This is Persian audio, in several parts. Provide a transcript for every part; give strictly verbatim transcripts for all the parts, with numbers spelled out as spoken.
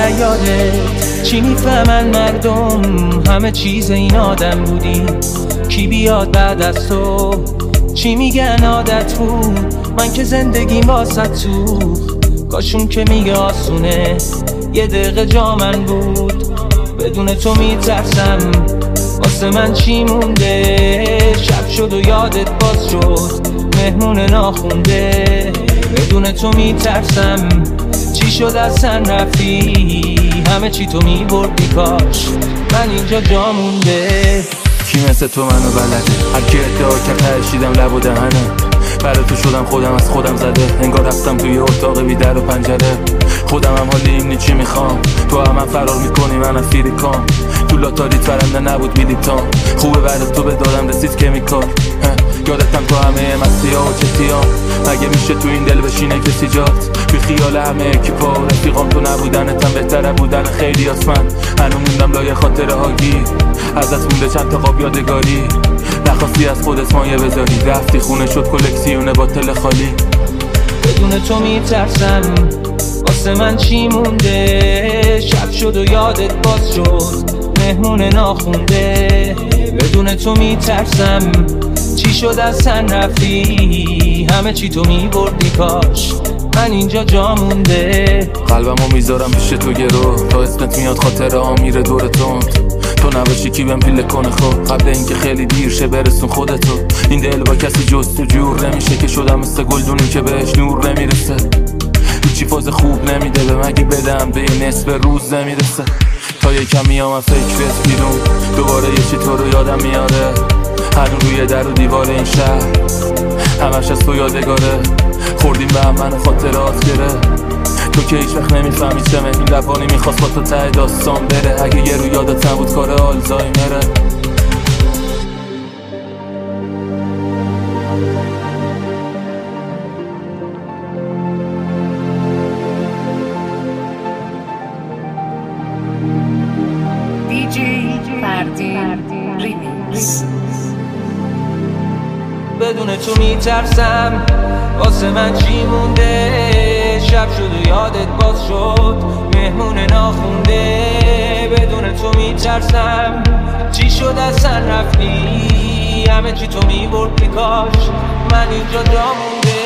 یادت چی میفهمن مردم همه چیز این آدم بودی. کی بیاد بعد از تو چی میگن عادت بود. من که زندگیم واسه تو کاشون که میگه آسونه یه دقیقه جا من بود. بدون تو میترسم واسه من چی مونده. شب شد و یادت باز شد مهمون ناخونده. بدون تو میترسم چی شد اصلا رفتی. همه چی تو میبردی کاش من اینجا جا مونده. کی مثل تو منو بلده هر کی ادعا که پرشیدم لب و دهنه. برای تو شدم خودم از خودم زده. انگار رفتم توی اتاق بی در و پنجره. خودم هم حالی این چی میخوام. تو هم, هم فرار میکنی من از فیریکام. تو لاتاریت فرنده نبود بیلیتام. خوبه بعد تو به دادم رسید کمیکال. یادتم تو همه مستی ها و چتی ها. مگه میشه تو این دل بشینه کسی جات. بی خیال همه اکیپا و رفیقام تو نبودنتم بهتره بودن خیلی هست. من هنو موندم لایه خاطره هاگی. ازت مونده چند تا قاب یادگاری. نخواستی از خودت مایه بذاری. رفتی خونه شد کلکسیونه با تل خالی. بدون تو میترسم واسه من چی مونده. شب شد و یادت باز شد مهمون ناخونده. بدون تو میترسم چی شد اصلا رفتی. همه چی تو میبردی کاش من اینجا جا مونده. قلبمو میذارم پیش تو گرو تا اسمت میاد خاطره ها میره دور تند. تو نباشی کی بهم پیله کنه خب قبل اینکه خیلی دیر شه برسون خودتو. این دل با کسی جز تو جور نمیشه که شدم مثل گلدونی که بهش نور نمیرسه. هیچی فاز خوب نمیده به مگی بدم به این نصف روز نمیرسه. تا یکم میام فکرت بیرون دوباره یه چی تو رو یادم میاره. هنو روی در و دیوار این شهر همش از تو یادگاره. خوردیم به هم من خاطرات گره. تو که هیچ وقت نمیفهمی چمه. این لبانی میخواست با تو ته داستان بره. اگه یه رو یادت نبود کار آلزایمره. دیجی فردین ریمیکس. بدون تو میترسم واسه من چی مونده. شب شد و یادت باز شد مهمون ناخونده. بدون تو میترسم چی شد اصلا رفتی. همه چی تو میبردی کاش من اینجا جا مونده.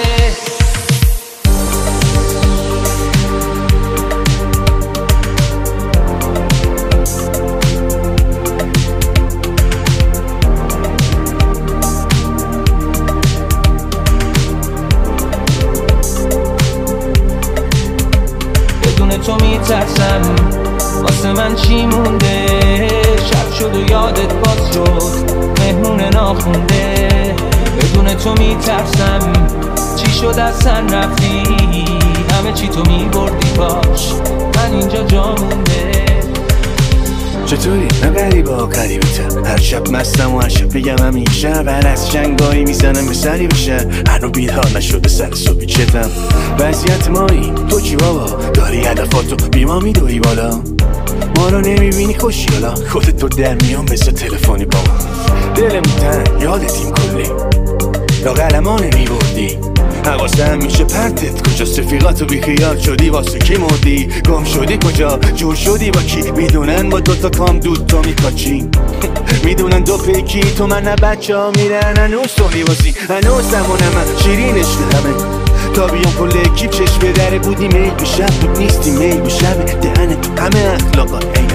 تو میترسم واسه من چی مونده. شب شد و یادت باز شد مهمون ناخونده. بدون تو میترسم چی شد اصلا رفتی. همه چی تو میبردی کاش من اینجا جا مونده. چطوری؟ من غریبا قریبتم. هر شب مستم و هر شب بگم همیشه. بر از جنگایی میزنم به سری بشه. هنو بیدار نشده سر صبحی چتم. وضعیت مایی تو چی بابا؟ داری هدفاتو بیما میدوی بالا. ما رو نمیبینی خوشیالا. خودت رو در میان مثل تلفنی بابا. دلمون تن یادتیم کلی لاغرمان میبردی. حواسم میشه پرتت کجاست. رفیقاتو بیخیال شدی واسه کی مردی. گم شدی کجا جور شدی با کی. میدونن با دوتا کام دود تو میکاچی. میدونن دو پیکی تو من نه بچه ها میرن. هنوز سونی بازی هنوز زمانم من شیرینش بدمه. تا بیام کل اکیب چشم به دره بودی. میل به شب بود نیستی میل به شب. دهن تو همه اخلاقات اینه.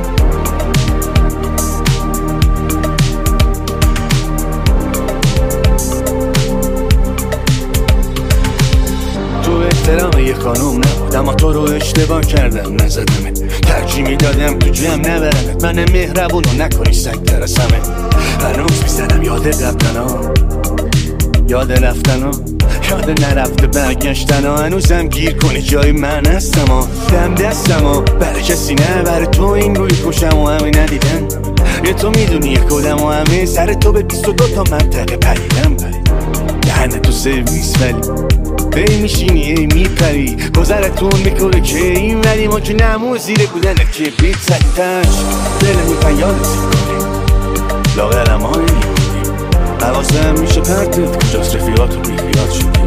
احترام یه خانوم نبود اما تو رو اشتباه کردم نزدمت. ترجیح میدادم تو جمع نبرمت. من مهربونو نکنی سگ ترسمت. هنوز میزنم یاد رفتن ها یاد رفتن ها یاد نرفته برگشتن ها. هنوزم گیر کنی جای من هستم ها. دم دستم ها برای کسی نه. برای تو این روی کشم و همه ندیدن. یه تو میدونی یه کدم و همه سر تو به بیست و دو تا منطقه پریدم. دهن تو سرویس ولی ای میشینی ای میپری. گذرتون میکنه که این ولی ما که نمو زیر بودنت که بیت سریتش. دل میپن یادت کنی لاغرم ها نمیبودی. حواسم میشه پرتت کجاست رفیقاتو بیخیال شدی.